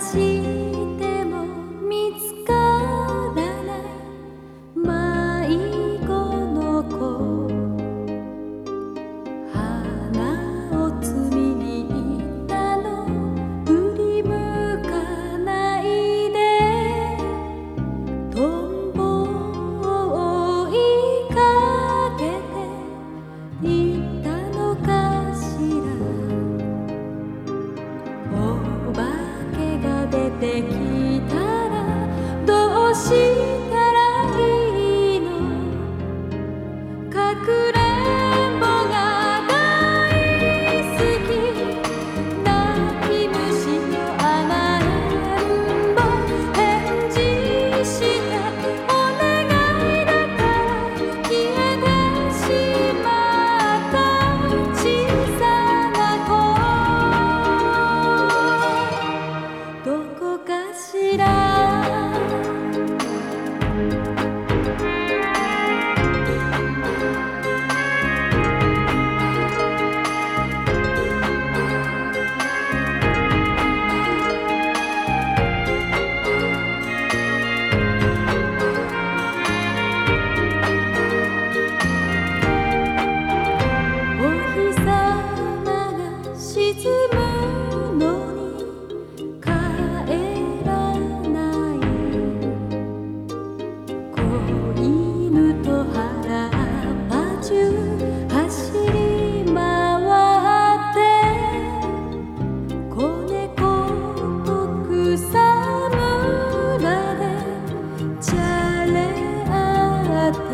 しても見つからない迷子の子、花を摘みに行ったの振り向かないで、トンボを追いかけて行ったのかしら。お化けが出てきたらどうしたらいいの。かくれんぼが大好き、泣き虫の甘えん坊、返事してお願いだから消えてしまった小さな子、どこかしら。お日様が沈むのに帰らない、子犬と原っぱ中走り回って、子猫と草むらでじゃれ合って、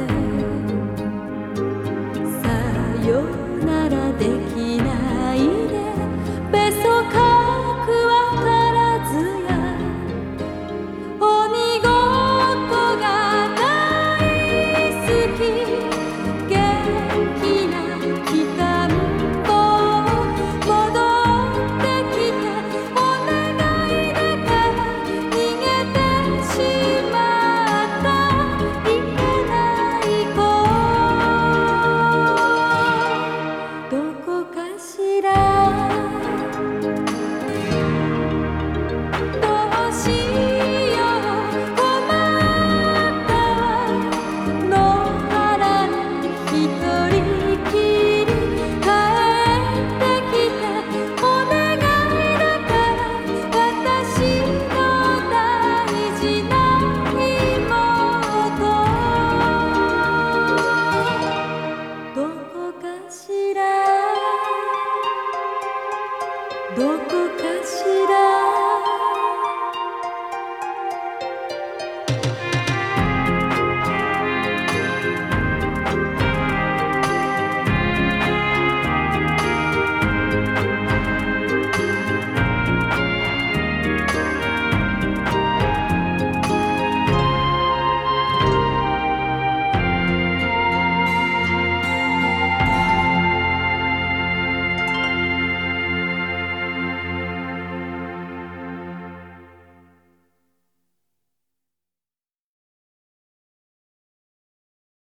さよならできないでべそかくわからずや、鬼ごっこが大好き、元気なきたんぼ戻ってきてお願いだから逃げてしまったいけない子、どこかしら。どうしよう困ったわ、野原に一人きり帰ってきてお願いだから私の大事な妹、どこかしら。どこかしら。